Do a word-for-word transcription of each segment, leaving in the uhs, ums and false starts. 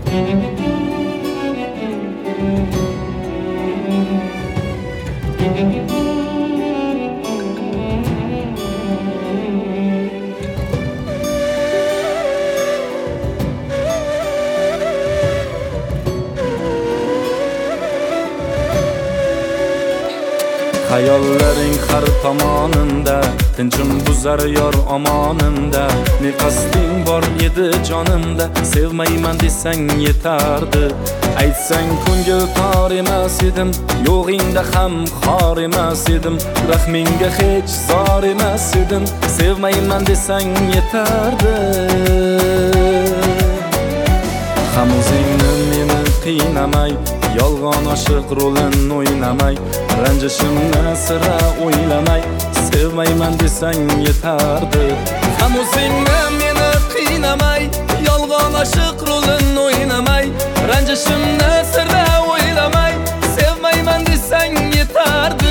Hayollaring har tomonimda, tinchim buzar yor omonimda. Ne qasding bor edi jonimda, sevmayman desang yetardi. Aytsang ko'ngil tor emas edim, yo'g'ingda ham xor emas edim. Rahmingga hech zor emas edim, sevmayman desang yetardi. Ham o'zingni meni qiynamay, yolg'on oshiq rolin o'ynamay, ranjishimni sira o'ylamay, sevmayman desang yetardi. Ham o'zingni meni qiynamay, yolg'on oshiq rolin o'ynamay, ranjishimni sira o'ylamay, sevmayman desang yetardi.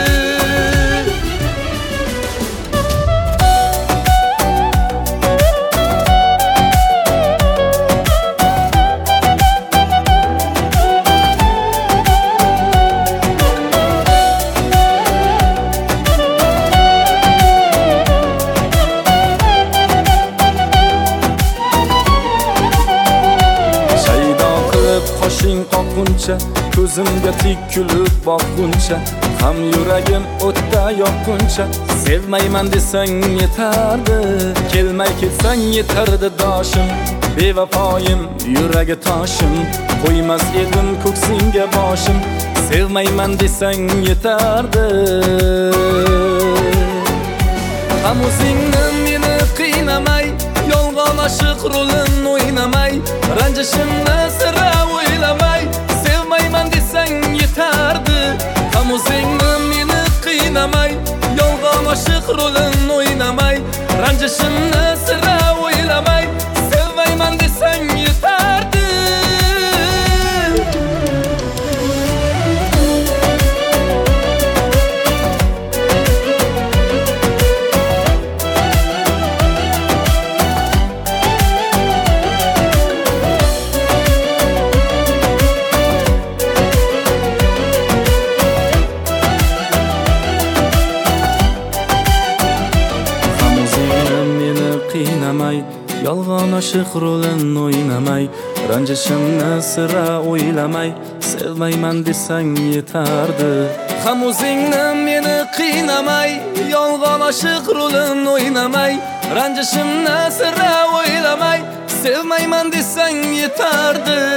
Qoshing qoquncha, ko'zimga tik kulib boqquncha, ham yuragim o'tda yoqquncha, sevmayman desang yetardi. Kelmay ketsang yetardi doshim, bevafoyim yuragi toshim, qo'ymas edim ko'ksingga boshim, sevmayman desang yetardi. Ham o'zingni meni qiynamay, yolg'on oshiq rolin o'ynamay, ranjishimni sira o'ylamay, sevmayman desang yetardi. Ham o'zingni meni qiynamay, yolg'on oshiq rolin o'ynamay, ranjishimni sira o'ylamay, sevmayman desang yetardi. Qiynamay, yolg'on oshiq rolin o'ynamay, ranjishimni sira o'ylamay, sevmayman desang yetardi. Ham o'zingni meni qiynamay, yolg'on oshiq rolin o'ynamay, ranjishimni sira o'ylamay, sevmayman desang yetardi.